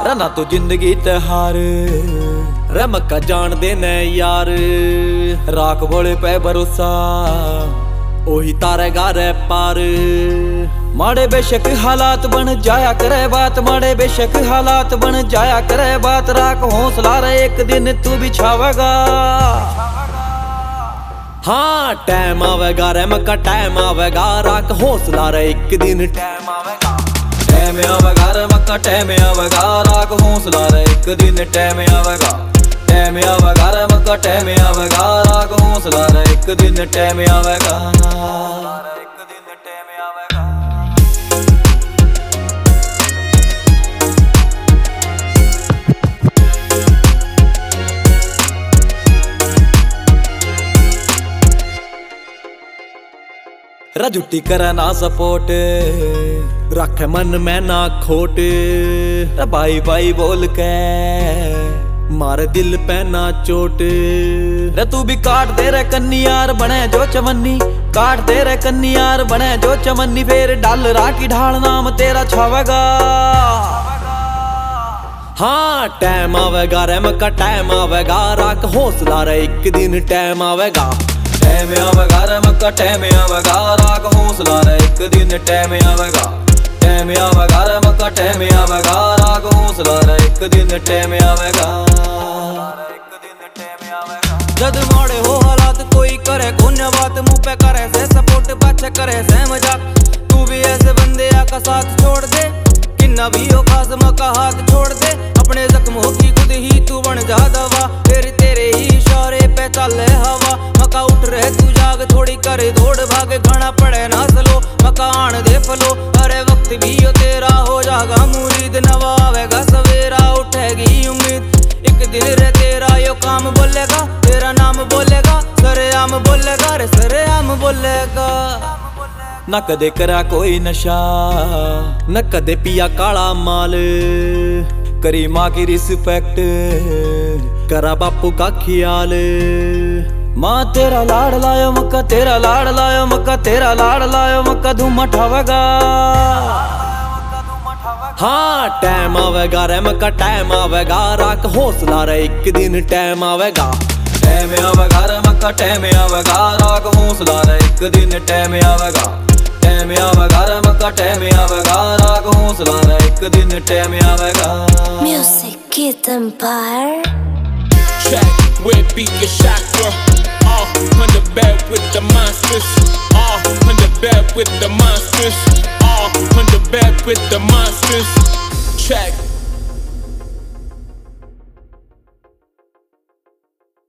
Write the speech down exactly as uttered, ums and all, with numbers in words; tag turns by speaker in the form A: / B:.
A: रना तो जिंदगी त्योहार रमका जान देने यार राख बोले पे भरोसा ओही तारे गारे पार माड़े बेशक हालात बन जाया करे बात माड़े बेशक हालात बन जाया करे बात राख हौसला रे एक दिन तू भी छावेगा। हाँ टाइम आवेगा रे मक्का टाइम आवेगा राख हौसला रे एक दिन टाइम आवेगा टाइम आवेगा रे मक्का टाइम आवेगा राख हौसला रे एक दिन टाइम आवेगा टाइम आवेगा रे मक्का टाइम आवेगा राख हौसला रे एक दिन टाइम आवेगा एक दिन टाइम आवेगा। रजुटी करे ना सपोर्ट रख मन में ना खोट भाई भाई बोल के मारे दिल पे ना चोट रे तू भी काट दे रे कन्नियार बने जो चमन्नी काट दे रे कन्नियार बने जो चमन्नी फिर डाल राखी ढाल नाम तेरा छावेगा। हाँ टाइम आवेगा रे मक्का टाइम आवेगा राख हौसला रे एक दिन टाइम आवेगा टाइम आवेगा रे मक्का टाइम आवेगा राख हौसला रे एक दिन टाइम आवेगा टाइम आवेगा रे मक्का टाइम आवेगा राख हौसला रे एक दिन टाइम आवेगा एक दिन टाइम आवेगा। जद मोड़े हो हालात कोई करे कोन्या बात मुंह पे करे से सपोर्ट पाछे करे से मजाक तू भी ऐसे बंदे का साथ छोड़ दे किन्ना भी हो खास मक्का हाथ छोड़ दे अपने जख्मों की खुद ही तू बन जा दवा फिर तेरे ही इशारे पे चले हवा मक्का उठ रहे तू जाग थोड़ी करे दौड़ भाग खाना पड़े ना सलो मक्का आन दे फलो अरे वक्त भी हो तेरा हो जागा मुरीद नवा आवेगा सवेरा उठेगी उम्मीद एक दिन रे तेरा यो काम बोलेगा तेरा नाम बोलेगा सरेआम बोलेगा रे सरेआम बोलेगा। न कदे करा कोई नशा न कदे पिया काला माल करी माँ की रिस्पेक्ट करा बापू का ख्याल माँ तेरा लाड़ लायो मक्का तेरा लाड़ लायो मक्का तेरा लाड़ लायो मक्का धूम मठावेगा। हाँ टाइम आवेगा रे मक्का टाइम आवेगा राख हौसला रे एक दिन टाइम आवेगा टाइम आवेगा रे मक्का टाइम आवेगा राख हौसला रे एक दिन टाइम आवेगा टाइम आवेगा रे मक्का टाइम आवेगा राख हौसला रे एक दिन टाइम आवेगा।
B: Music Kid Empire.
C: Track where beat your chakra. Uh, on the bed with the monsters. Uh, on the bed with the monsters. Uh, on the bed with the monsters. Track